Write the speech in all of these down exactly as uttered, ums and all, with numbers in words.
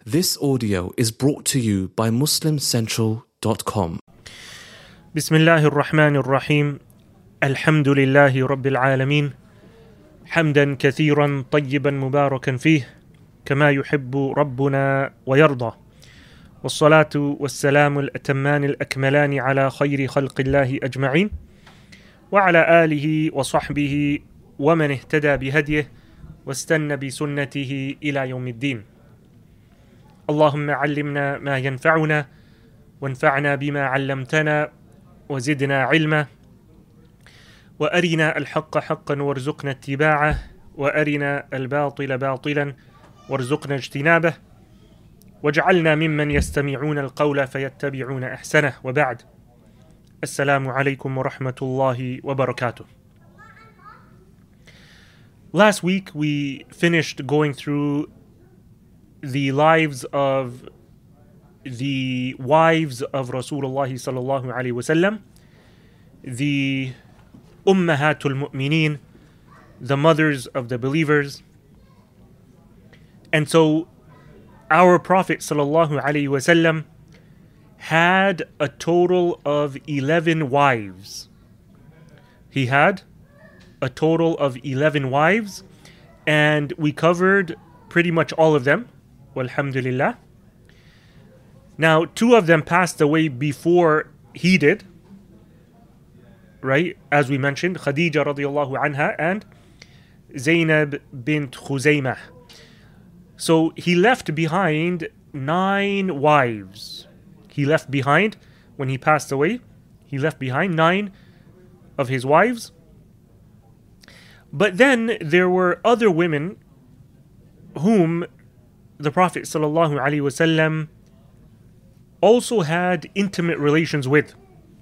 This audio is brought to you by Muslim Central dot com. Bismillahir Rahmanir Rahim. Alhamdulillahi Rabbil Alameen. Hamdan kathiran tayyiban mubarakan fih. Kama yuhibbu Rabbuna wa yarda. والصلاة والسلام الأتمان الأكملان على خير خلق الله أجمعين وعلى آله وصحبه ومن اهتدى بهديه واستنى بسنته إلى يوم الدين. اللهم علمنا ما ينفعنا وانفعنا بما علمتنا وزدنا علما وأرنا الحق حقا وارزقنا اتباعه وأرنا الباطل باطلا وارزقنا اجتنابه واجعلنا ممن يستمعون القول فيتبعون أحسنه وبعد. السلام عليكم ورحمة الله وبركاته. Last week we finished going through the lives of the wives of Rasulullah sallallahu alaihi wasallam, the Ummahatul Mu'mineen, the mothers of the believers. And so our Prophet sallallahu alaihi wasallam had a total of eleven wives. He had a total of eleven wives, and we covered pretty much all of them. Walhamdulillah. Now, two of them passed away before he did, right? As we mentioned, Khadija radiallahu anha and Zainab bint Khuzaymah. So he left behind nine wives. He left behind, when he passed away, he left behind nine of his wives. But then there were other women whom the Prophet sallallahu alaihi wasallam also had intimate relations with.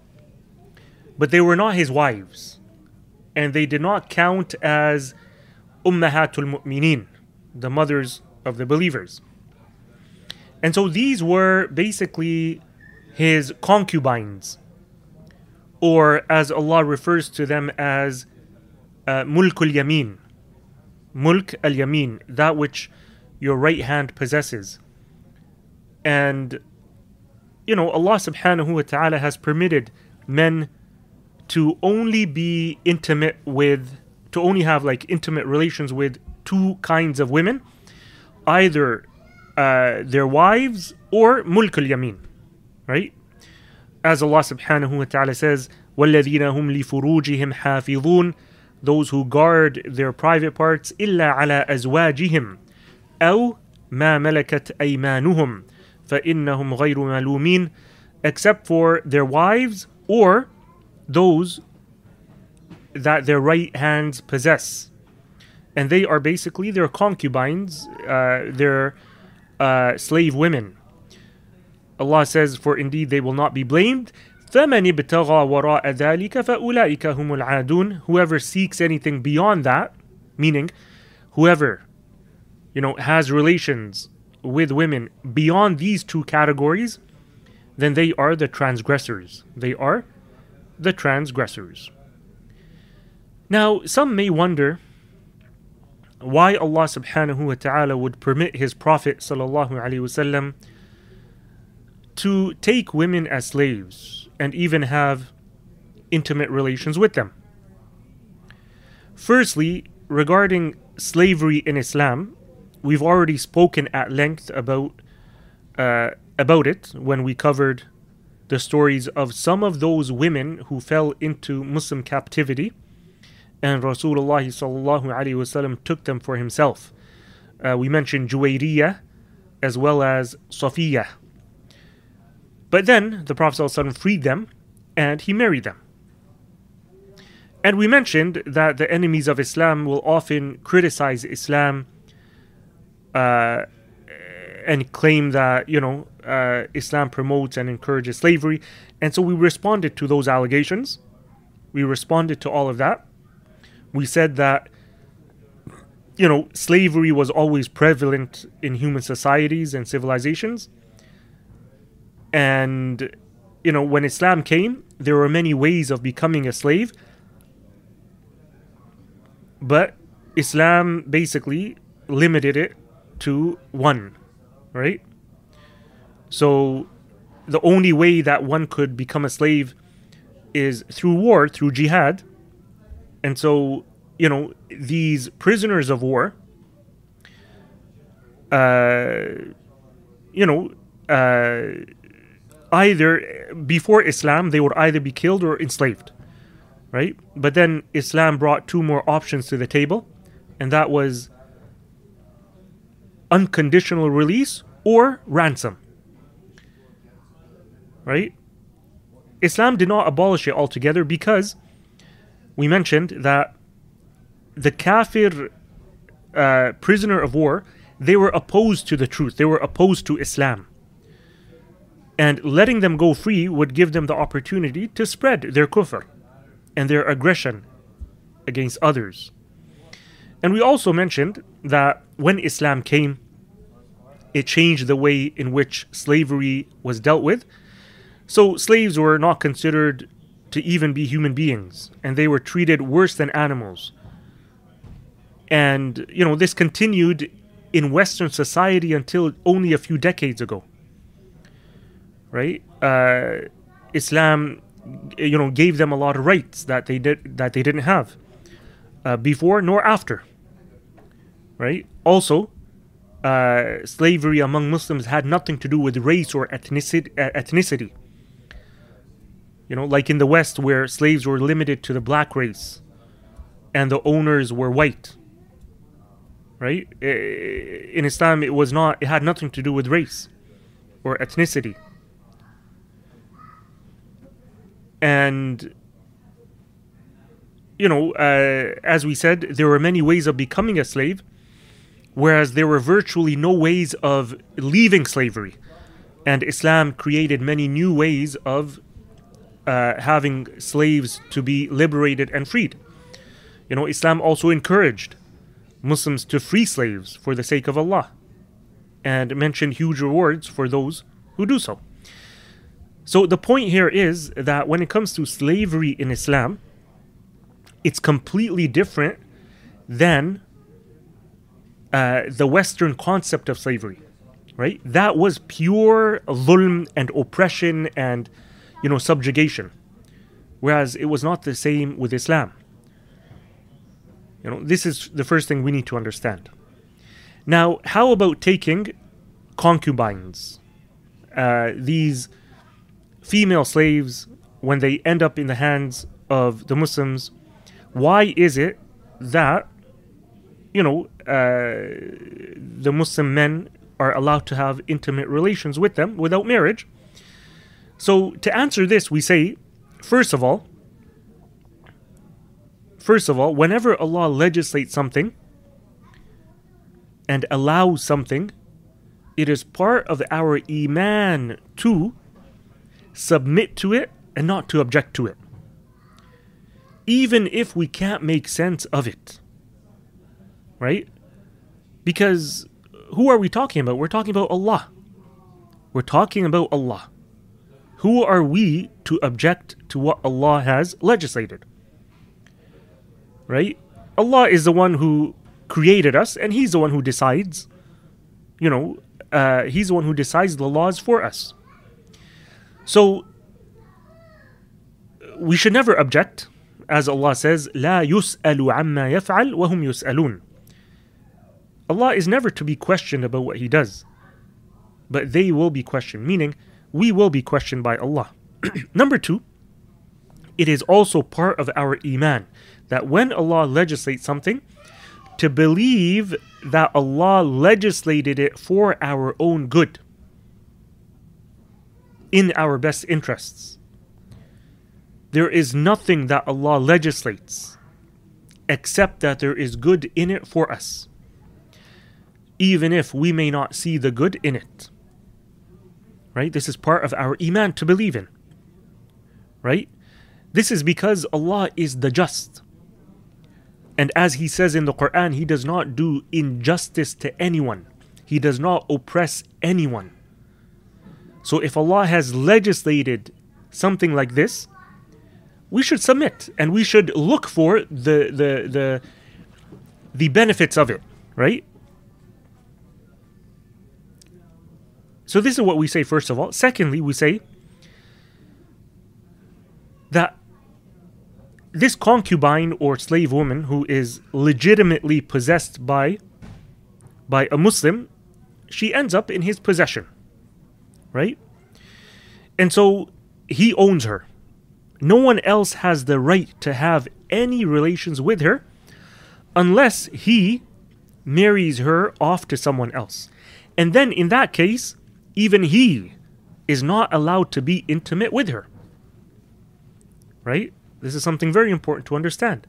But they were not his wives. And they did not count as Ummahatul Mu'mineen, the mothers of the believers. And so these were basically his concubines, or as Allah refers to them as uh, Mulk al-Yamin. Mulk al-Yamin, that which your right hand possesses. And, you know, Allah subhanahu wa ta'ala has permitted men to only be intimate with, to only have like intimate relations with two kinds of women, either uh, their wives or Mulk al-Yamin, right? As Allah subhanahu wa ta'ala says, وَالَّذِينَ هُمْ لِفُرُوجِهِمْ حَافِظُونَ, those who guard their private parts, إِلَّا عَلَى أَزْوَاجِهِمْ أَوْ مَا مَلَكَتْ أَيْمَانُهُمْ فَإِنَّهُمْ غَيْرُ مَلُومِينَ, except for their wives or those that their right hands possess. And they are basically their concubines, uh, their uh, slave women. Allah says, for indeed they will not be blamed. فَمَنِ ابْتَغَى وَرَاءَ ذَلِكَ فَأُولَٰئِكَ هُمُ الْعَادُونَ, whoever seeks anything beyond that, meaning whoever, you know, has relations with women beyond these two categories, then they are the transgressors. They are the transgressors. Now, some may wonder why Allah subhanahu wa ta'ala would permit his Prophet sallallahu alaihi wasallam to take women as slaves and even have intimate relations with them. Firstly, regarding slavery in Islam, we've already spoken at length about uh, about it when we covered the stories of some of those women who fell into Muslim captivity, and Rasulullah sallallahu alaihi wasallam took them for himself. Uh, we mentioned Juwayriyah as well as Safiyyah. But then the Prophet sallallahu alaihi wasallam freed them and he married them. And we mentioned that the enemies of Islam will often criticize Islam uh, and claim that, you know, uh, Islam promotes and encourages slavery. And so we responded to those allegations. We responded to all of that. We said that, you know, slavery was always prevalent in human societies and civilizations. And, you know, when Islam came, there were many ways of becoming a slave. But Islam basically limited it to one, right? So the only way that one could become a slave is through war, through jihad. And so, you know, these prisoners of war, uh, you know, uh, either before Islam, they would either be killed or enslaved, right? But then Islam brought two more options to the table, and that was unconditional release or ransom, right? Islam did not abolish it altogether because we mentioned that the kafir uh, prisoner of war, they were opposed to the truth. They were opposed to Islam. And letting them go free would give them the opportunity to spread their kufr and their aggression against others. And we also mentioned that when Islam came, it changed the way in which slavery was dealt with. So slaves were not considered to even be human beings, and they were treated worse than animals. And, you know, this continued in Western society until only a few decades ago. Right? Uh, Islam, you know, gave them a lot of rights that they did that they didn't have uh, before nor after. Right? Also, uh, slavery among Muslims had nothing to do with race or ethnicity. Uh, ethnicity. You know, like in the West, where slaves were limited to the black race, and the owners were white. Right? In Islam, it was not. It had nothing to do with race or ethnicity. And, you know, uh, as we said, there were many ways of becoming a slave, whereas there were virtually no ways of leaving slavery. And Islam created many new ways of uh, having slaves to be liberated and freed. You know, Islam also encouraged Muslims to free slaves for the sake of Allah, and mentioned huge rewards for those who do so. So the point here is that when it comes to slavery in Islam, it's completely different than uh, the Western concept of slavery, right? That was pure dhulm and oppression and, you know, subjugation, whereas it was not the same with Islam. You know, this is the first thing we need to understand. Now, how about taking concubines? Uh, these female slaves, when they end up in the hands of the Muslims, why is it that, you know, uh, the Muslim men are allowed to have intimate relations with them without marriage? So to answer this, we say, first of all, first of all, whenever Allah legislates something and allows something, it is part of our iman to submit to it and not to object to it, even if we can't make sense of it, right? Because who are we talking about? We're talking about Allah. We're talking about Allah. Who are we to object to what Allah has legislated? Right? Allah is the one who created us, and He's the one who decides, you know, uh, He's the one who decides the laws for us. So, we should never object, as Allah says, لا يسأل عما يفعل وهم يسألون. Allah is never to be questioned about what He does, but they will be questioned, meaning we will be questioned by Allah. Number two, it is also part of our iman that when Allah legislates something, to believe that Allah legislated it for our own good, in our best interests. There is nothing that Allah legislates except that there is good in it for us, even if we may not see the good in it. Right? This is part of our iman to believe in. Right? This is because Allah is the just. And as He says in the Quran, He does not do injustice to anyone. He does not oppress anyone. So if Allah has legislated something like this, we should submit and we should look for the the the, the benefits of it, right? So this is what we say first of all. Secondly, we say that this concubine or slave woman who is legitimately possessed by by a Muslim, she ends up in his possession, right? And so he owns her. No one else has the right to have any relations with her unless he marries her off to someone else. And then in that case, even he is not allowed to be intimate with her. Right? This is something very important to understand.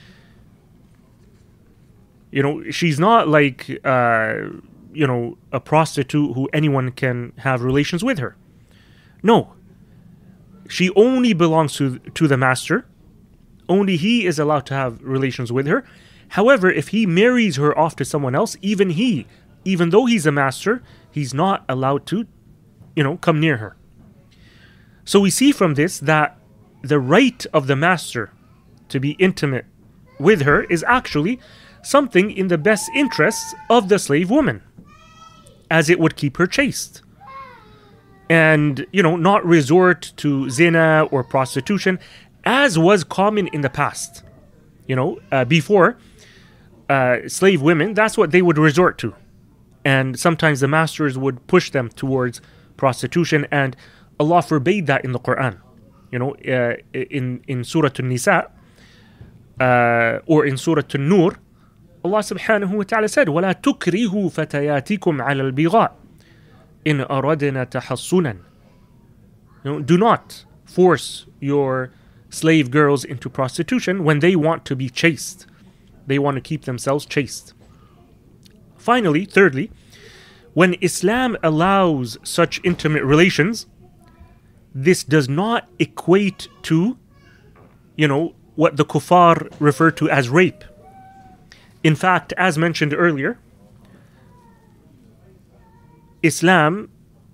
You know, she's not like, uh, you know, a prostitute who anyone can have relations with her. No. She only belongs to, to the master. Only he is allowed to have relations with her. However, if he marries her off to someone else, even he, even though he's a master, he's not allowed to, you know, come near her. So we see from this that the right of the master to be intimate with her is actually something in the best interests of the slave woman, as it would keep her chaste. And, you know, not resort to zina or prostitution, as was common in the past. You know, uh, before, uh, slave women, that's what they would resort to. And sometimes the masters would push them towards prostitution, and Allah forbade that in the Quran. You know, uh, in, in Surah An-Nisa, uh, or in Surah An-Nur, Allah subhanahu wa ta'ala said, وَلَا تُكْرِهُ فَتَيَاتِكُمْ عَلَى الْبِغَاءِ in aradna tahassunan. You know, do not force your slave girls into prostitution when they want to be chaste. They want to keep themselves chaste. Finally, thirdly, when Islam allows such intimate relations, this does not equate to, you know, what the kuffar refer to as rape. In fact, as mentioned earlier, Islam,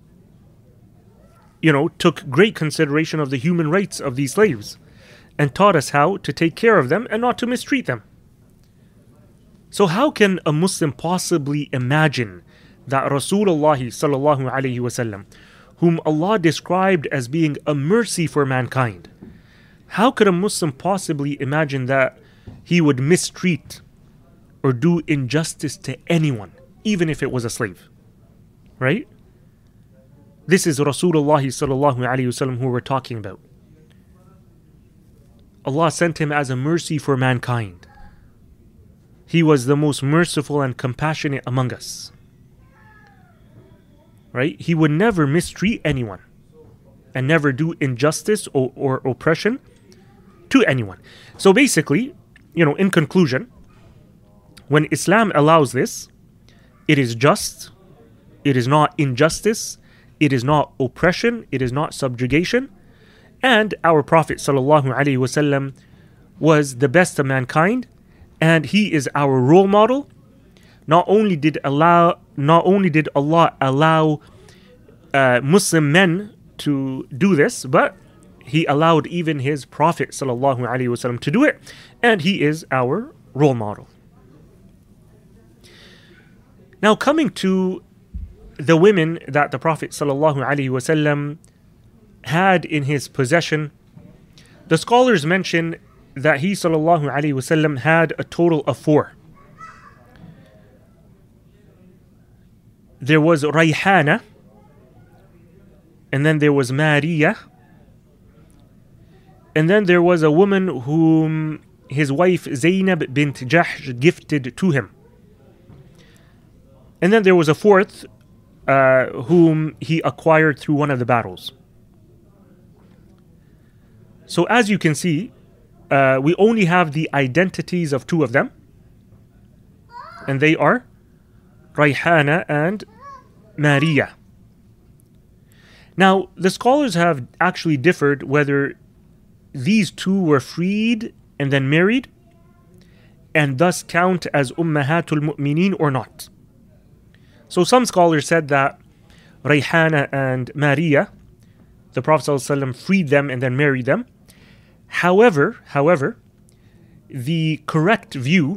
you know, took great consideration of the human rights of these slaves and taught us how to take care of them and not to mistreat them. So how can a Muslim possibly imagine that Rasulullah sallallahu alaihi wasallam, whom Allah described as being a mercy for mankind, how could a Muslim possibly imagine that he would mistreat or do injustice to anyone, even if it was a slave? Right? This is Rasulullah sallallahu alaihi wasallam who we're talking about. Allah sent him as a mercy for mankind. He was the most merciful and compassionate among us. Right? He would never mistreat anyone and never do injustice or, or oppression to anyone. So basically, you know, in conclusion, when Islam allows this, it is just. It is not injustice, it is not oppression, it is not subjugation. And our Prophet sallallahu alaihi wasallam was the best of mankind, and he is our role model. Not only did Allah, not only did Allah allow uh, Muslim men to do this, but He allowed even His Prophet sallallahu alaihi wasallam to do it, and he is our role model. Now, coming to the women that the Prophet sallallahu alaihi wasallam had in his possession, the scholars mention that he sallallahu alaihi wasallam had a total of four. There was Rayhana, and then there was Maria, and then there was a woman whom his wife Zainab bint Jahsh gifted to him. And then there was a fourth Uh, whom he acquired through one of the battles. So as you can see, uh, we only have the identities of two of them, and they are Rayhana and Maria. Now, the scholars have actually differed whether these two were freed and then married, and thus count as Ummahatul Mu'mineen or not. So some scholars said that Rayhana and Maria, the Prophet ﷺ freed them and then married them. However, however, the correct view,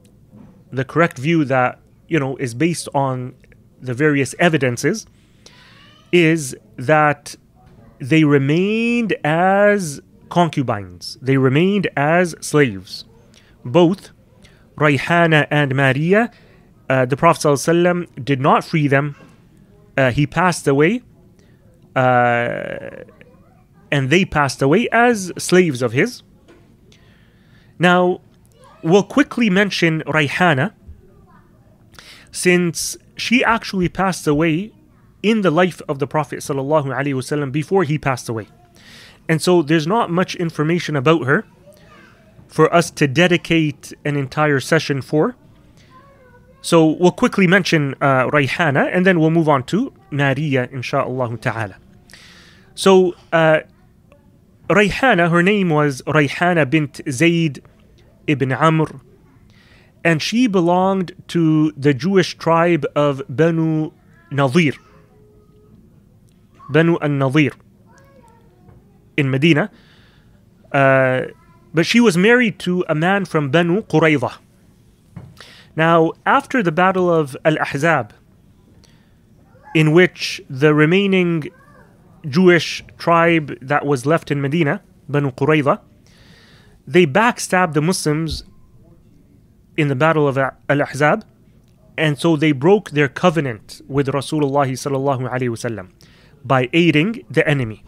the correct view that, you know, is based on the various evidences, is that they remained as concubines. They remained as slaves. Both Rayhana and Maria, uh, the Prophet ﷺ did not free them. Uh, he passed away, uh, and they passed away as slaves of his. Now, we'll quickly mention Rayhana, since she actually passed away in the life of the Prophet ﷺ before he passed away. And so there's not much information about her for us to dedicate an entire session for. So we'll quickly mention uh, Rayhana, and then we'll move on to Maria, insha'Allah ta'ala. So uh, Rayhana, her name was Rayhana bint Zayd ibn Amr, and she belonged to the Jewish tribe of Banu Nadir. Banu al-Nadir in Medina. Uh, but she was married to a man from Banu Qurayza. Now, after the battle of Al-Ahzab, in which the remaining Jewish tribe that was left in Medina, Banu Qurayza, they backstabbed the Muslims in the battle of Al-Ahzab, and so they broke their covenant with Rasulullah sallallahu alaihi wasallam by aiding the enemy.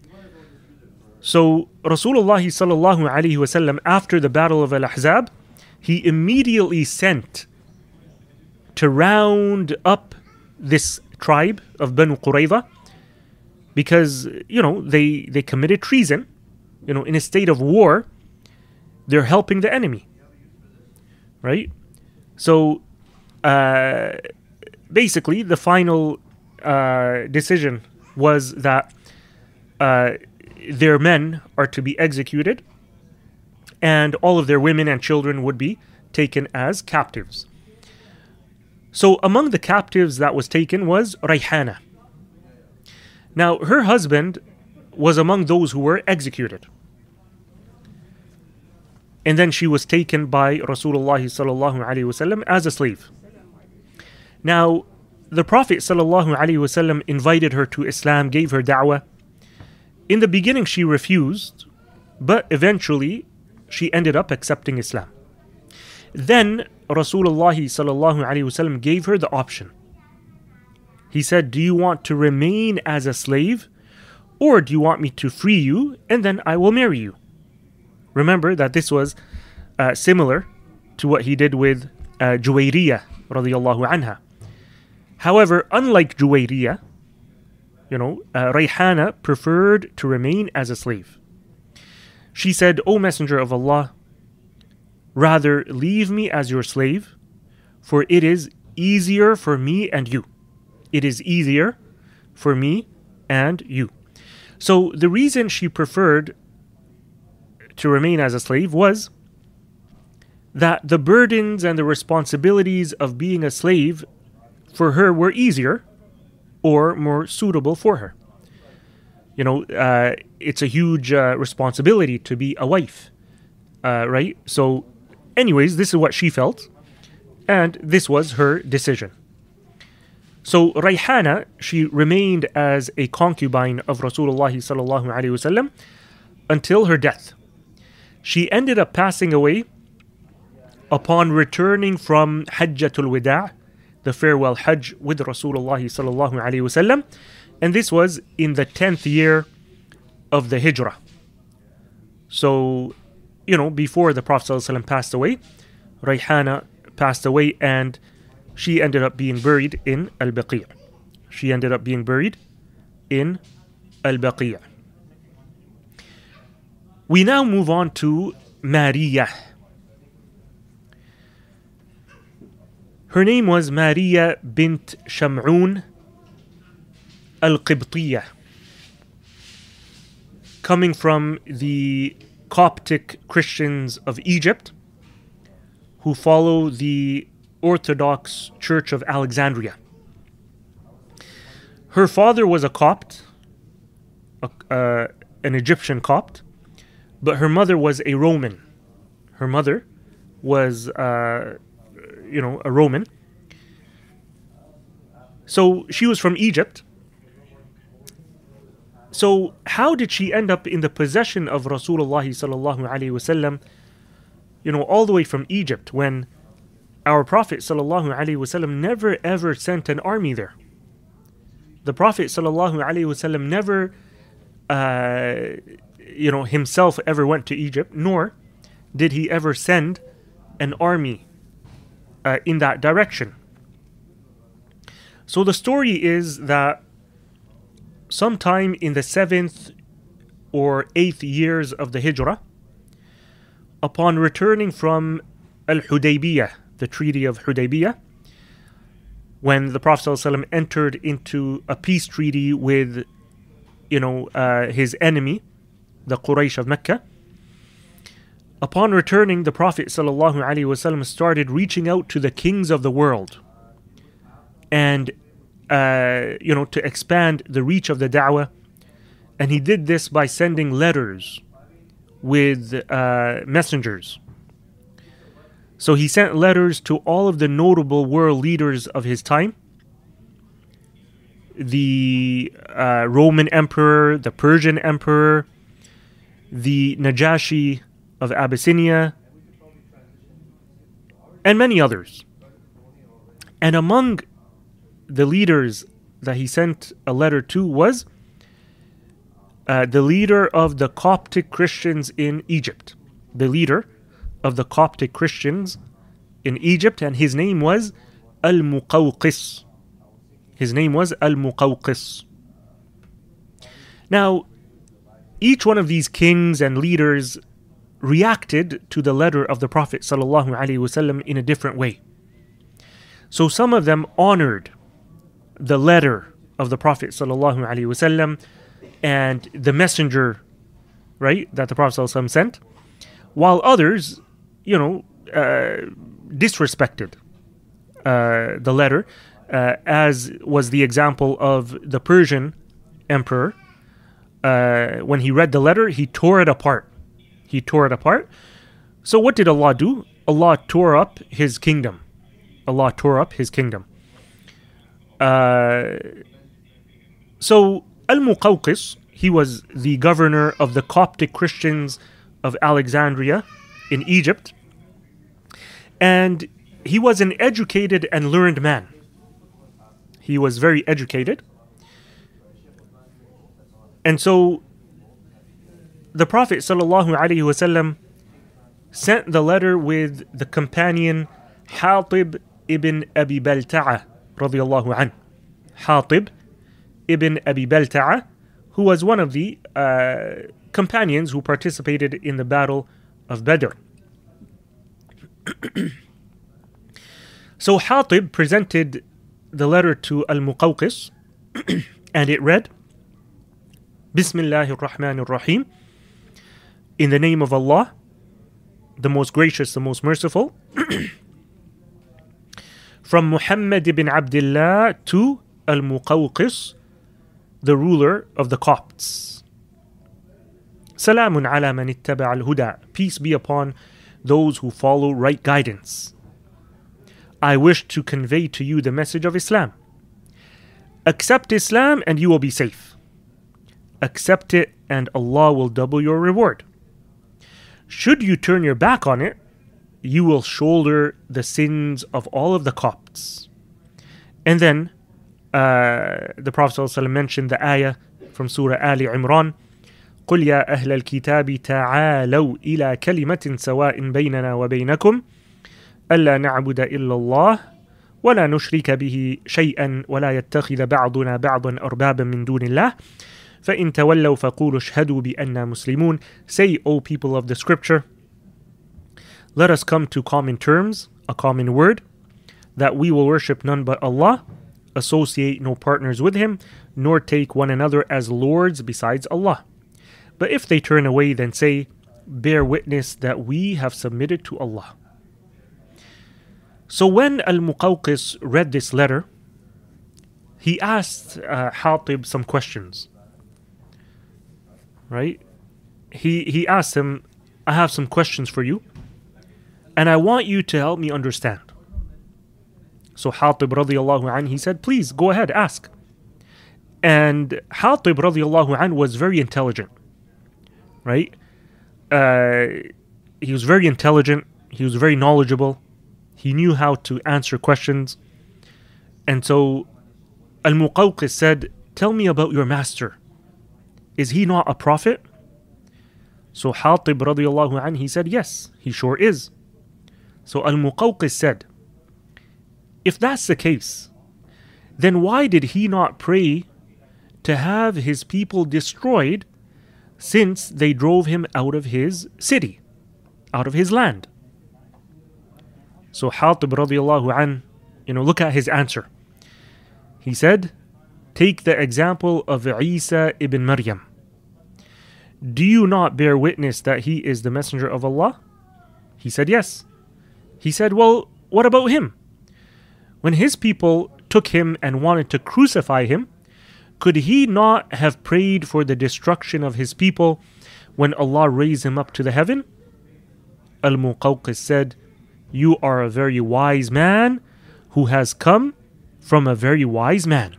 So Rasulullah sallallahu alaihi wasallam, after the battle of Al-Ahzab, he immediately sent to round up this tribe of Banu Qurayza, because, you know, they, they committed treason. You know, in a state of war, they're helping the enemy. Right? So, uh, basically, the final uh, decision was that uh, their men are to be executed, and all of their women and children would be taken as captives. So among the captives that was taken was Rayhana. Now, her husband was among those who were executed. And then she was taken by Rasulullah sallallahu alaihi wasallam as a slave. Now, the Prophet sallallahu alaihi wasallam invited her to Islam, gave her da'wah. In the beginning, she refused, but eventually she ended up accepting Islam. Then Rasulullah sallallahu alaihi wasallam gave her the option. He said, "Do you want to remain as a slave, or do you want me to free you, and then I will marry you?" Remember that this was uh, similar to what he did with uh, Juwayriyah radiyallahu anha. However, unlike Juwayriyah, you know, uh, Rayhana preferred to remain as a slave. She said, "O Messenger of Allah, rather leave me as your slave, for it is easier for me and you. It is easier for me and you." So the reason she preferred to remain as a slave was that the burdens and the responsibilities of being a slave for her were easier or more suitable for her. You know, uh, it's a huge uh, responsibility to be a wife, uh, right? So anyways, this is what she felt, and this was her decision. So Rayhana, she remained as a concubine of Rasulullah sallallahu alaihi wasallam until her death. She ended up passing away upon returning from Hajjatul Wida', the farewell Hajj with Rasulullah sallallahu alaihi wasallam, and this was in the tenth year of the Hijrah. So, you know, before the Prophet sallallahu alaihi wasallam passed away, Rayhana passed away, and she ended up being buried in Al-Baqi'. She ended up being buried in Al-Baqi'. We now move on to Maria. Her name was Maria bint Sham'un al-Qibtiyah, coming from the Coptic Christians of Egypt, who follow the Orthodox Church of Alexandria. Her father was a Copt, a, uh, an Egyptian Copt, but her mother was a Roman. Her mother was, uh, you know, a Roman. So she was from Egypt, So how did she end up in the possession of Rasulullah sallallahu alaihi wasallam, you know, all the way from Egypt, when our Prophet sallallahu alaihi wasallam never ever sent an army there? The Prophet sallallahu alaihi wasallam never, uh, you know, himself ever went to Egypt, nor did he ever send an army uh, in that direction. So the story is that sometime in the seventh or eighth years of the Hijrah, upon returning from Al-Hudaybiyah, the Treaty of Hudaybiyah, when the Prophet ﷺ entered into a peace treaty with, you know, uh, his enemy, the Quraysh of Mecca, upon returning, the Prophet ﷺ started reaching out to the kings of the world, and uh, you know, to expand the reach of the da'wah. And he did this by sending letters with uh, messengers. So he sent letters to all of the notable world leaders of his time: the uh, Roman Emperor, the Persian Emperor, the Najashi of Abyssinia, and many others. And among the leaders that he sent a letter to was uh, the leader of the Coptic Christians in Egypt. The leader of the Coptic Christians in Egypt, and his name was Al-Muqawqis. His name was Al-Muqawqis. Now, each one of these kings and leaders reacted to the letter of the Prophet ﷺ in a different way. So some of them honored the letter of the Prophet ﷺ and the messenger, right, that the Prophet ﷺ sent, while others, you know, uh, disrespected uh, the letter, uh, as was the example of the Persian emperor. Uh, when he read the letter, he tore it apart. He tore it apart. So what did Allah do? Allah tore up his kingdom. Allah tore up his kingdom. Uh, so Al-Muqawqis, he was the governor of the Coptic Christians of Alexandria in Egypt. And he was an educated and learned man. He was very educated. And so the Prophet ﷺ sent the letter with the companion Hatib ibn Abi Balta'a radiyallahu anh. Hatib ibn Abi Balta'a, who was one of the uh, companions who participated in the battle of Badr. So Hatib presented the letter to Al-Muqawqis, and it read, Bismillahir Rahmanir Rahim, in the name of Allah, the most gracious, the most merciful, from Muhammad ibn Abdullah to Al-Muqawqis, the ruler of the Copts. Salamun ala man ittaba al-huda. Peace be upon those who follow right guidance. I wish to convey to you the message of Islam. Accept Islam and you will be safe. Accept it and Allah will double your reward. Should you turn your back on it, you will shoulder the sins of all of the Copts. And then uh, the Prophet ﷺ mentioned the ayah from Surah Ali Imran, قُلْ يَا أَهْلَ الْكِتَابِ تَعَالَوْا إِلَى كَلِمَةٍ سَوَاءٍ بَيْنَنَا وَبَيْنَكُمْ أَلَّا نَعْبُدَ إِلَّا اللَّهِ وَلَا نُشْرِكَ بِهِ شَيْئًا وَلَا يَتَّخِذَ بَعْضُنَا بَعْضًا أَرْبَابًا مِّن دُونِ اللَّهِ فَإِن تَوَلَّوْا فَقُولُوا اشْهَدُوا بِأَنَّا مُسْلِمُونَ. Say, O people of the scripture, let us come to common terms, a common word, that we will worship none but Allah, associate no partners with Him, nor take one another as lords besides Allah. But if they turn away, then say, bear witness that we have submitted to Allah. So when Al-Muqawqis read this letter, he asked uh, Hatib some questions. Right? He, he asked him, I have some questions for you, and I want you to help me understand. So Hatib radiyallahu anh, he said, please go ahead, ask. And Hatib radiallahu anh was very intelligent, right? Uh, he was very intelligent. He was very knowledgeable. He knew how to answer questions. And so Al-Muqawqis said, tell me about your master. Is he not a prophet? So Hatib radiallahu anh, he said, yes, he sure is. So Al-Muqawqis said, if that's the case, then why did he not pray to have his people destroyed since they drove him out of his city, out of his land? So Hatib radiallahu anh, you know, look at his answer. He said, take the example of Isa ibn Maryam. Do you not bear witness that he is the messenger of Allah? He said, yes. He said, well, what about him? When his people took him and wanted to crucify him, could he not have prayed for the destruction of his people when Allah raised him up to the heaven? Al-Muqawqis said, you are a very wise man who has come from a very wise man.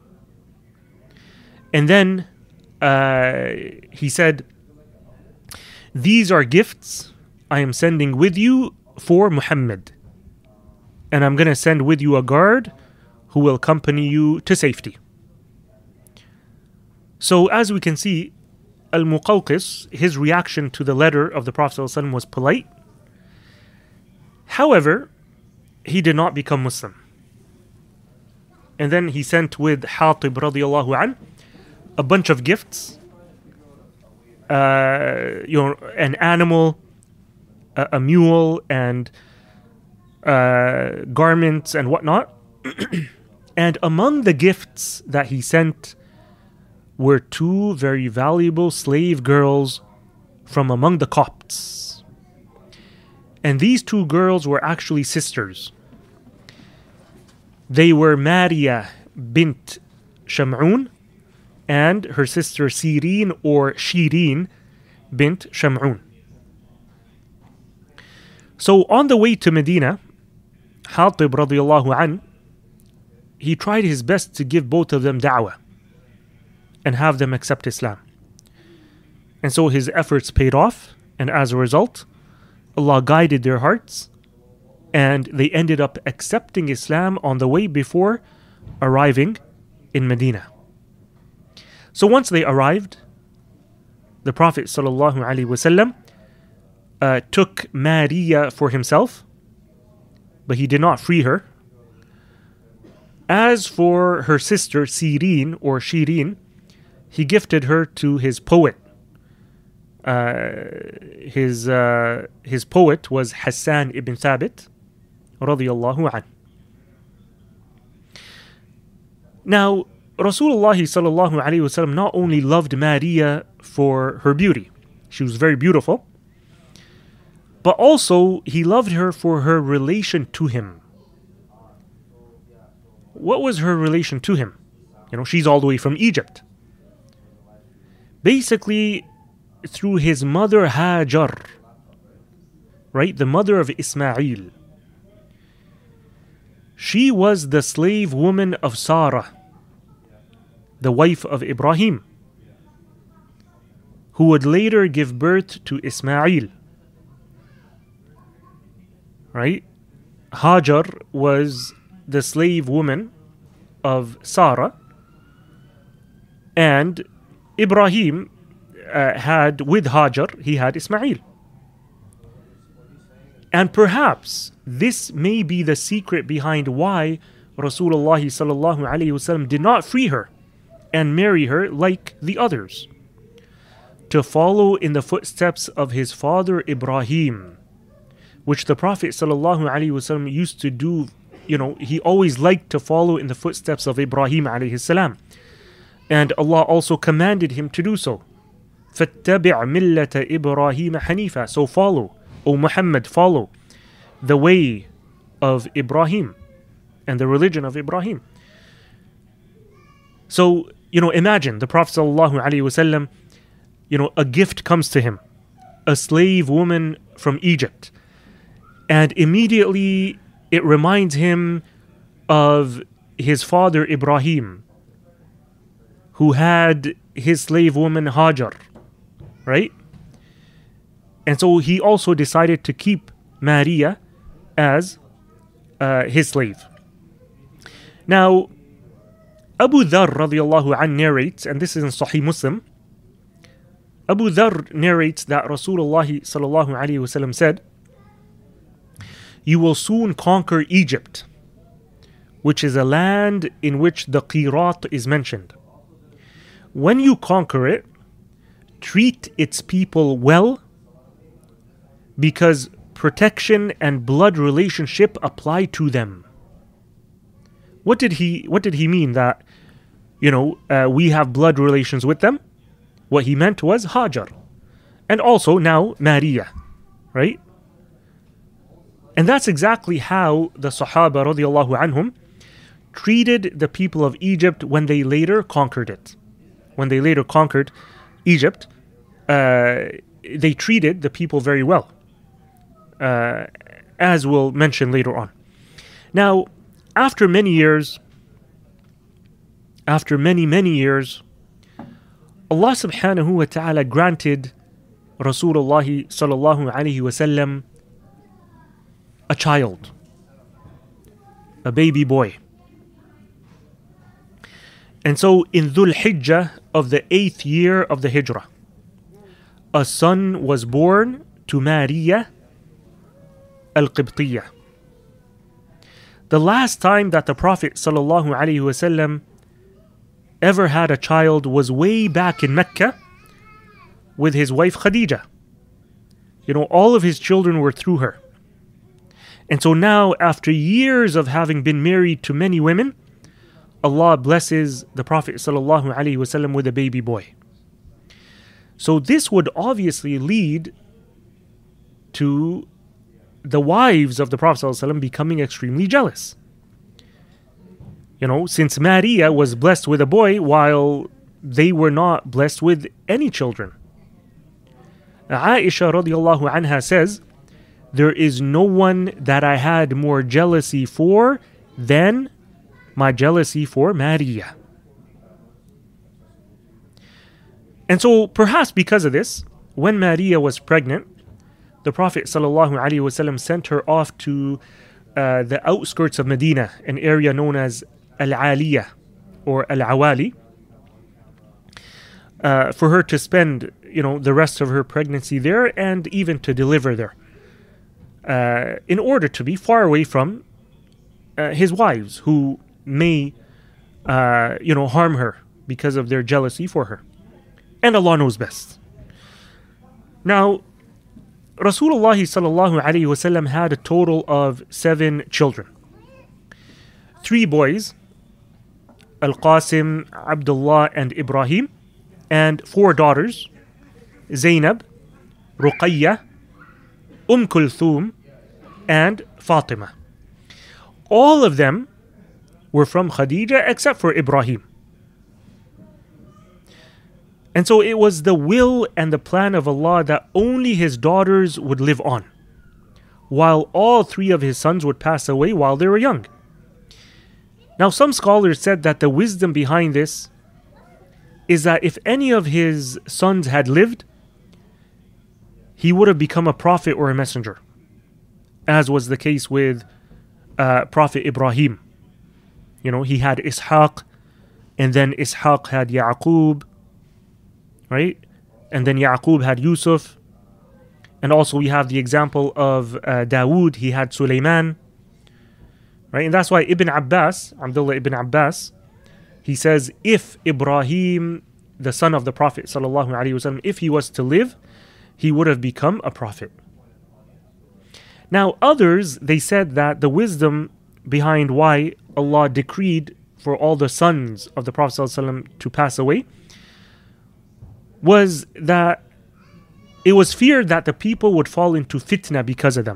And then uh, he said, these are gifts I am sending with you for Muhammad. And I'm going to send with you a guard who will accompany you to safety. So as we can see, Al-Muqawqis, his reaction to the letter of the Prophet ﷺ was polite. However, he did not become Muslim. And then he sent with Hatib radiallahu anh a bunch of gifts, uh, you know, an animal, a, a mule, and uh, garments and whatnot. And among the gifts that he sent were two very valuable slave girls from among the Copts. And these two girls were actually sisters. They were Maria bint Sham'un and her sister Sirin or Shirin bint Sham'un. So on the way to Medina, Hatib radiallahu anh, he tried his best to give both of them da'wah and have them accept Islam. And so his efforts paid off, and as a result, Allah guided their hearts, and they ended up accepting Islam on the way before arriving in Medina. So once they arrived, the Prophet ﷺ uh, took Maria for himself, but he did not free her. As for her sister Sirin or Shirin, he gifted her to his poet. Uh, his uh, his poet was Hassan ibn Thabit, radiyallahu anhu. Now, Rasulullah sallallahu alaihi wasallam not only loved Maria for her beauty, she was very beautiful, but also he loved her for her relation to him. What was her relation to him? You know, she's all the way from Egypt. Basically, through his mother Hajar, right, the mother of Ismail. She was the slave woman of Sarah, the wife of Ibrahim, who would later give birth to Ismail. Right? Hajar was the slave woman of Sarah, and Ibrahim uh, had, with Hajar, he had Ismail. And perhaps this may be the secret behind why Rasulullah sallallahu alaihi wasallam did not free her and marry her like the others, to follow in the footsteps of his father Ibrahim, which the Prophet sallallahu alaihi wasallam used to do. You know, he always liked to follow in the footsteps of Ibrahim alayhi salam. And Allah also commanded him to do so. فَاتَّبِعْ مِلَّةَ إِبْرَاهِيمَ حَنِيفًا. So follow, O Muhammad, follow the way of Ibrahim and the religion of Ibrahim. So, you know, imagine the Prophet sallallahu alaihi wasallam, you know, a gift comes to him, a slave woman from Egypt, and immediately it reminds him of his father Ibrahim who had his slave woman Hajar, right? And so he also decided to keep Maria as uh, his slave. Now, Abu Dharr radiallahu anh narrates, and this is in Sahih Muslim, Abu Dharr narrates that Rasulullah sallallahu alayhi wasallam said, "You will soon conquer Egypt, which is a land in which the Qirat is mentioned. When you conquer it, treat its people well, because protection and blood relationship apply to them." What did he what did he mean that, you know, uh, we have blood relations with them? What he meant was Hajar, and also now Maria, right? And that's exactly how the Sahaba radiallahu anhum treated the people of Egypt when they later conquered it. When they later conquered Egypt, uh, they treated the people very well, uh, as we'll mention later on. Now, after many years, after many, many years, Allah subhanahu wa ta'ala granted Rasulullah sallallahu alayhi wa sallam a child, a baby boy. And so in Dhul Hijjah of the eighth year of the Hijrah, a son was born to Maria al-Qibtiyah. The last time that the Prophet sallallahu alaihi wasallam ever had a child was way back in Mecca with his wife Khadija. You know, all of his children were through her. And so now, after years of having been married to many women, Allah blesses the Prophet sallallahu alaihi wasallam with a baby boy. So this would obviously lead to the wives of the Prophet sallallahu alaihi wasallam becoming extremely jealous. You know, since Maria was blessed with a boy while they were not blessed with any children. Aisha radiallahu anha says, "There is no one that I had more jealousy for than my jealousy for Maria." And so perhaps because of this, when Maria was pregnant, the Prophet sallallahu alaihi wasallam sent her off to uh, the outskirts of Medina, an area known as Al-Aliyah or Al-Awali, uh, for her to spend, you know, the rest of her pregnancy there and even to deliver there, uh, in order to be far away from uh, his wives who may, uh, you know, harm her because of their jealousy for her. And Allah knows best. Now, Rasulullah sallallahu alaihi wasallam had a total of seven children. Three boys, Al-Qasim, Abdullah, and Ibrahim, and four daughters, Zainab, Ruqayya, Umm Kulthum, and Fatima. All of them were from Khadija except for Ibrahim. And so it was the will and the plan of Allah that only his daughters would live on, while all three of his sons would pass away while they were young. Now, some scholars said that the wisdom behind this is that if any of his sons had lived, he would have become a prophet or a messenger, as was the case with uh, Prophet Ibrahim. You know, he had Ishaq, and then Ishaq had Yaqub, right? And then Yaqub had Yusuf. And also we have the example of uh, Dawood, he had Sulaiman. Right? And that's why Ibn Abbas, Abdullah ibn Abbas, he says, if Ibrahim, the son of the Prophet sallallahu alaihi wasallam, if he was to live, he would have become a prophet. Now others, they said that the wisdom behind why Allah decreed for all the sons of the Prophet sallallahu alaihi wasallam to pass away was that it was feared that the people would fall into fitna because of them.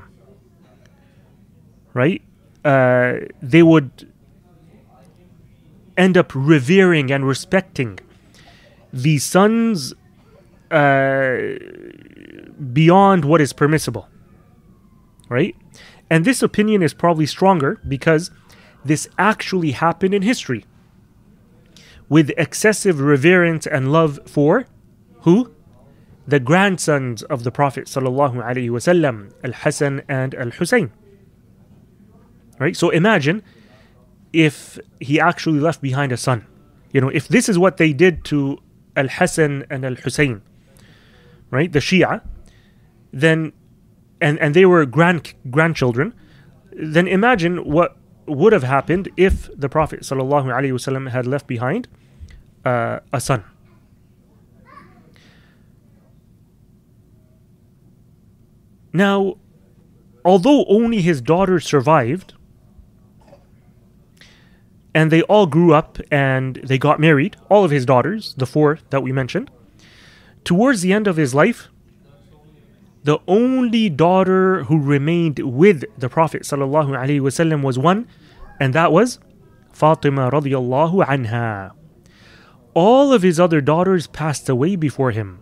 Right? Uh, they would end up revering and respecting the sons uh, beyond what is permissible. Right? And this opinion is probably stronger because this actually happened in history. with excessive reverence and love for who? The grandsons of the Prophet sallallahu alaihi wasallam, Al-Hasan and Al-Husayn. Right? So imagine if he actually left behind a son. You know, if this is what they did to Al-Hasan and Al-Husayn, right? The Shia, then and and they were grand grandchildren, then imagine what would have happened if the Prophet sallallahu alaihi wasallam had left behind uh, a son. Now, although only his daughters survived, and they all grew up and they got married, all of his daughters, the four that we mentioned, towards the end of his life, the only daughter who remained with the Prophet sallallahu alaihi wasallam was one, and that was Fatima radiyallahu anha. All of his other daughters passed away before him.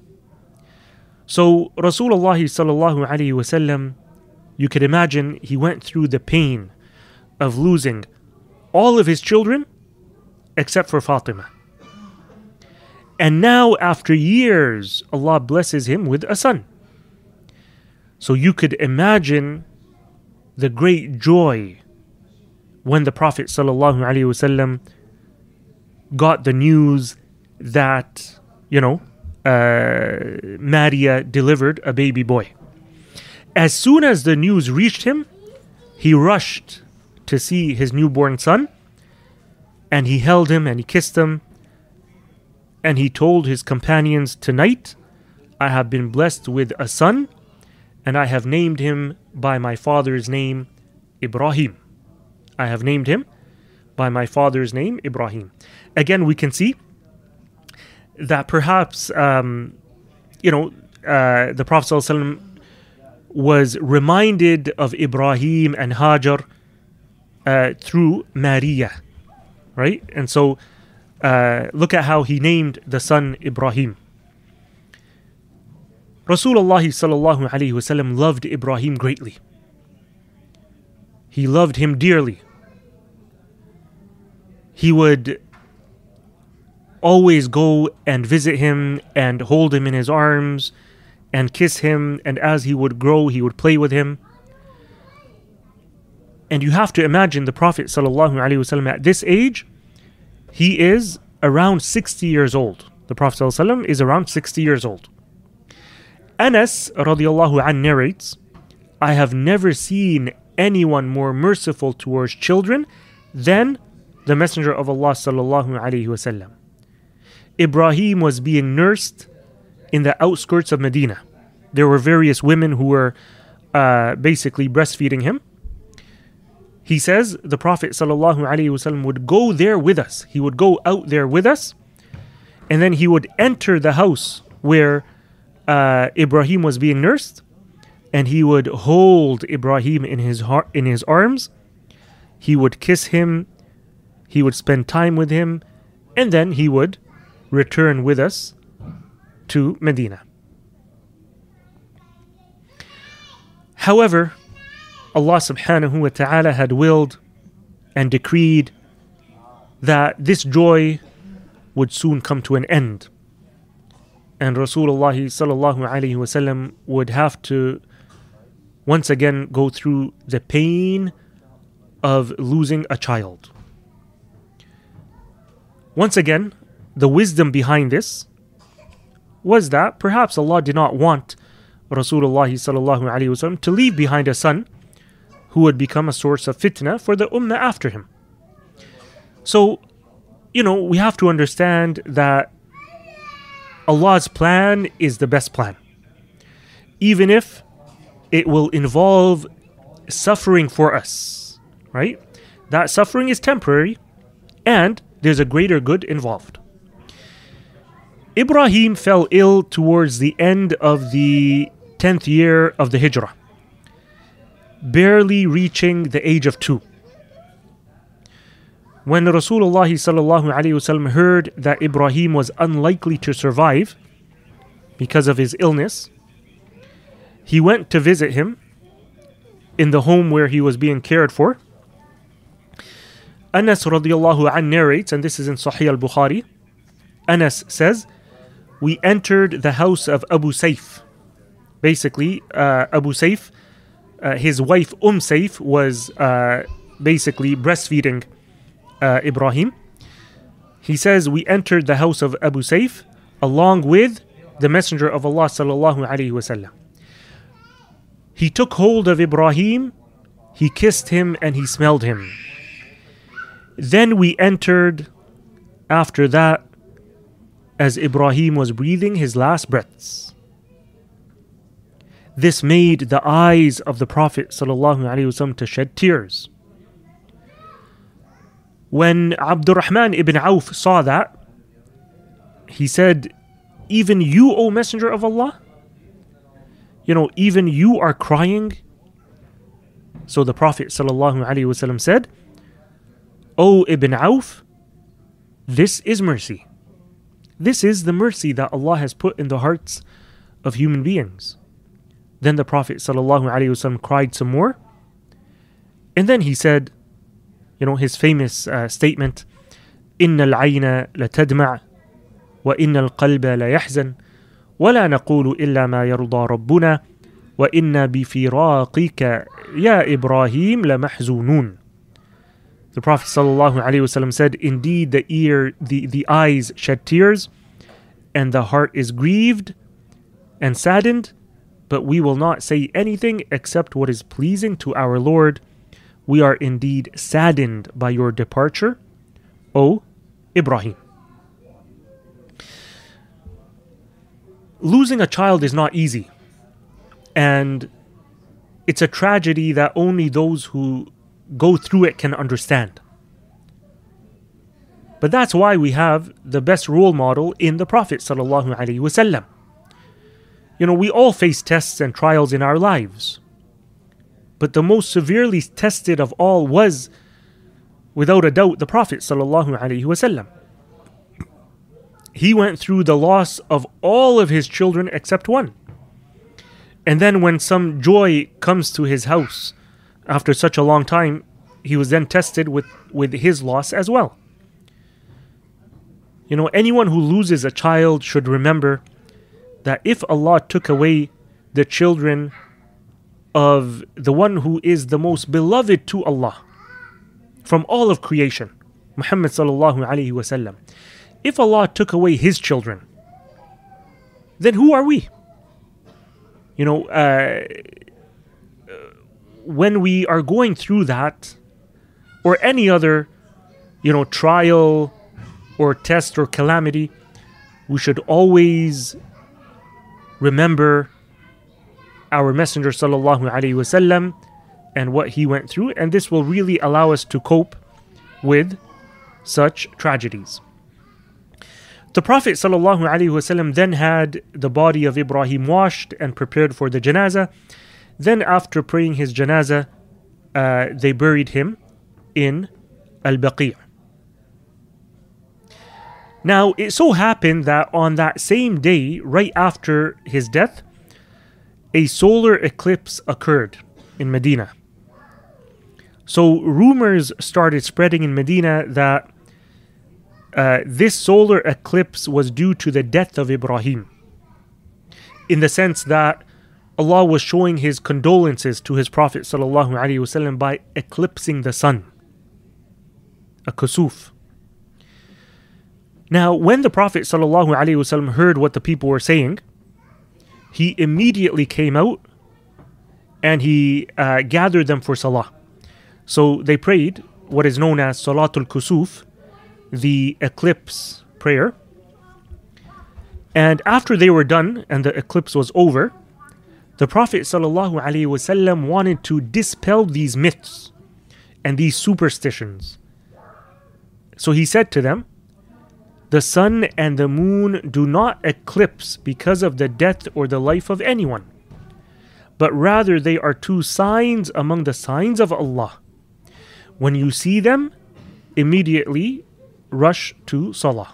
So Rasulullah sallallahu alaihi wasallam, you could imagine, he went through the pain of losing all of his children except for Fatima. And now after years, Allah blesses him with a son. So you could imagine the great joy when the Prophet sallallahu alaihi wasallam got the news that, you know, uh, Maria delivered a baby boy. As soon as the news reached him, he rushed to see his newborn son, and he held him and he kissed him, and he told his companions, "Tonight I have been blessed with a son, and I have named him by my father's name, Ibrahim. I have named him by my father's name, Ibrahim." Again, we can see that perhaps, um, you know, uh, the Prophet ﷺ was reminded of Ibrahim and Hajar uh, through Maria, right? And so, uh, look at how he named the son Ibrahim. Rasulullah sallallahu alaihi wasallam loved Ibrahim greatly. He loved him dearly. He would always go and visit him and hold him in his arms and kiss him, and as he would grow, he would play with him. And you have to imagine the Prophet sallallahu alaihi wasallam at this age, he is around sixty years old. The Prophet sallallahu alaihi wasallam is around sixty years old. Anas radiallahu anh narrates, "I have never seen anyone more merciful towards children than the Messenger of Allah sallallahu alaihi wasallam. Ibrahim was being nursed in the outskirts of Medina. There were various women who were uh, basically breastfeeding him. He says the Prophet sallallahu alaihi wasallam would go there with us. He would go out there with us, and then he would enter the house where uh, Ibrahim was being nursed, and he would hold Ibrahim in his heart, in his arms. He would kiss him. He would spend time with him, and then he would return with us to Medina." However, Allah subhanahu wa ta'ala had willed and decreed that this joy would soon come to an end, and Rasulullah sallallahu alaihi wasallam would have to once again go through the pain of losing a child. Once again, the wisdom behind this was that perhaps Allah did not want Rasulullah sallallahu alaihi wasallam to leave behind a son who would become a source of fitna for the ummah after him. So, you know, we have to understand that Allah's plan is the best plan, even if it will involve suffering for us, right? That suffering is temporary, and there's a greater good involved. Ibrahim fell ill towards the end of the tenth year of the Hijrah, barely reaching the age of two. When Rasulullah sallallahu alaihi wasallam heard that Ibrahim was unlikely to survive because of his illness, he went to visit him in the home where he was being cared for. Anas radiallahu an narrates, and this is in Sahih al-Bukhari. Anas says, we entered the house of Abu Sayf. Basically, uh, Abu Sayf, uh, his wife Umm Sayf was uh, basically breastfeeding uh, Ibrahim. He says, we entered the house of Abu Sayf along with the Messenger of Allah sallallahu alaihi wasallam. He took hold of Ibrahim, he kissed him, and he smelled him. Then we entered after that as Ibrahim was breathing his last breaths. This made the eyes of the Prophet ﷺ to shed tears. When Abdurrahman ibn Auf saw that, he said, even you, O Messenger of Allah? You know, even you are crying? So the Prophet ﷺ said, O Ibn Auf, this is mercy. This is the mercy that Allah has put in the hearts of human beings. Then the Prophet ﷺ cried some more. And then he said, you know, his famous uh, statement, إِنَّ الْعَيْنَ لَتَدْمَعْ وَإِنَّ الْقَلْبَ لَيَحْزَنْ وَلَا نَقُولُ إِلَّا مَا يَرْضَى رَبُّنَا وَإِنَّا بِفِرَاقِكَ يَا إِبْرَاهِيمَ لَمَحْزُونُونَ. The Prophet ﷺ said, indeed the ear, the, the eyes shed tears, and the heart is grieved and saddened, but we will not say anything except what is pleasing to our Lord. We are indeed saddened by your departure, O Ibrahim. Losing a child is not easy, and it's a tragedy that only those who go through it can understand. But that's why we have the best role model in the Prophet sallallahu alaihi wasallam. You know, we all face tests and trials in our lives, but the most severely tested of all was, without a doubt, the Prophet sallallahu alaihi wasallam. He went through the loss of all of his children except one. And then when some joy comes to his house after such a long time, he was then tested with, with his loss as well. You know, anyone who loses a child should remember that if Allah took away the children of the one who is the most beloved to Allah from all of creation, Muhammad sallallahu alaihi wasallam, if Allah took away his children, then who are we? You know, uh, when we are going through that, or any other, you know, trial or test or calamity, we should always remember our Messenger sallallahu alaihi wasallam and what he went through, and this will really allow us to cope with such tragedies. The Prophet sallallahu alaihi wasallam then had the body of Ibrahim washed and prepared for the janazah. Then after praying his janazah, uh, they buried him in Al-Baqi'. Now, it so happened that on that same day, right after his death, a solar eclipse occurred in Medina. So rumors started spreading in Medina that uh, this solar eclipse was due to the death of Ibrahim, in the sense that Allah was showing his condolences to his Prophet sallallahu alaihi wasallam by eclipsing the sun, a kusuf. Now, when the Prophet sallallahu alaihi wasallam heard what the people were saying, he immediately came out and he uh, gathered them for salah. So they prayed what is known as Salatul Kusuf, the eclipse prayer. And after they were done and the eclipse was over, the Prophet sallallahu alaihi wasallam wanted to dispel these myths and these superstitions. So he said to them, the sun and the moon do not eclipse because of the death or the life of anyone, but rather they are two signs among the signs of Allah. When you see them, immediately rush to salah.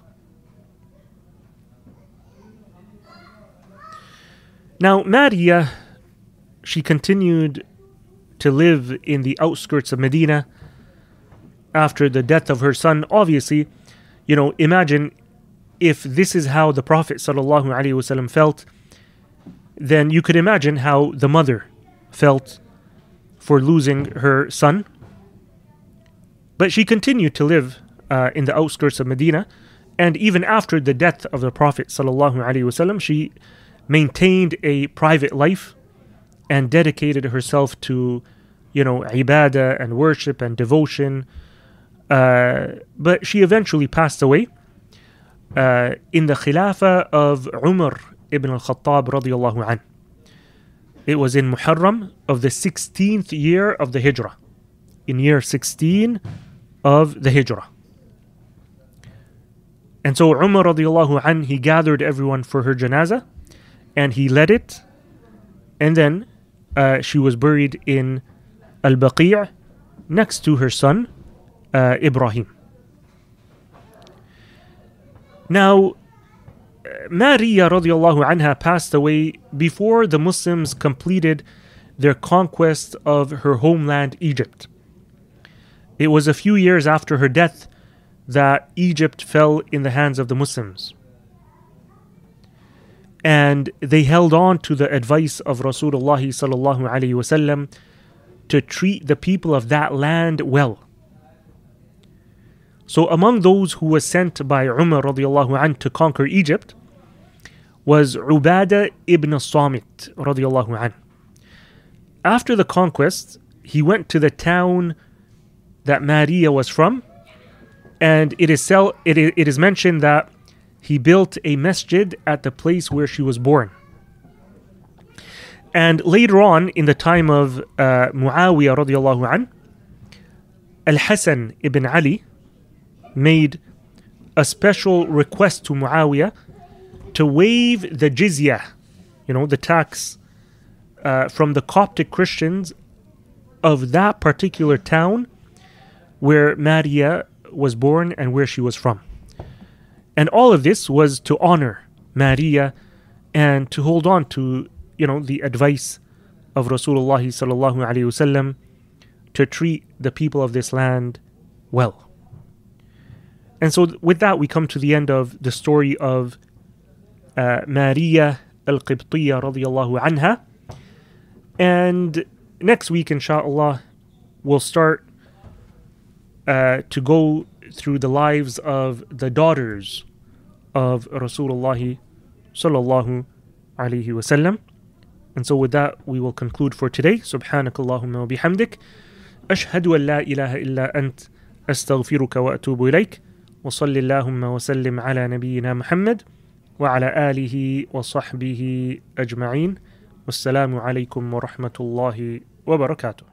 Now, Maria, she continued to live in the outskirts of Medina, after the death of her son. Obviously, you know, imagine if this is how the Prophet sallallahu alaihi wasallam felt, then you could imagine how the mother felt for losing her son. But she continued to live uh, in the outskirts of Medina, and even after the death of the Prophet sallallahu alaihi wasallam, she maintained a private life and dedicated herself to, you know, ibadah and worship and devotion. Uh, but she eventually passed away uh, in the Khilafah of Umar ibn al-Khattab radiyallahu anhu. It was in Muharram of the sixteenth year of the Hijrah. In year sixteen of the Hijrah. And so Umar radiyallahu anhu, he gathered everyone for her janazah, and he led it, and then uh, she was buried in Al-Baqi' next to her son uh, Ibrahim. Now, Maria radiyallahu anha passed away before the Muslims completed their conquest of her homeland Egypt. It was a few years after her death that Egypt fell in the hands of the Muslims. And they held on to the advice of Rasulullah sallallahu alaihi wasallam to treat the people of that land well. So among those who was sent by Umar radiyallahu anhu to conquer Egypt was Ubadah ibn Samit radiyallahu anhu. After the conquest, he went to the town that Maria was from, and it is sell, it, it is mentioned that he built a masjid at the place where she was born. And later on, in the time of uh, Muawiyah radiyallahu anhu, Al-Hasan ibn Ali made a special request to Muawiyah to waive the jizya, you know, the tax uh, from the Coptic Christians of that particular town where Maria was born and where she was from. And all of this was to honor Maria and to hold on to, you know, the advice of Rasulullah sallallahu alaihi wasallam to treat the people of this land well. And so with that, we come to the end of the story of uh, Maria al-Qibtiyya radiyallahu anha. And next week, inshaAllah, we'll start uh, to go through the lives of the daughters of Rasulullah sallallahu alaihi wasallam. And so with that, we will conclude for today. Subhanakallahumma wa bihamdik. Ashhadu an la ilaha illa ant. Astaghfiruka wa atubu ilayk. Wa salli Allahumma wa sallim ala nabiyyina Muhammad wa ala alihi wa sahbihi ajma'in. Wassalamu alaykum wa rahmatullahi wa barakatuh.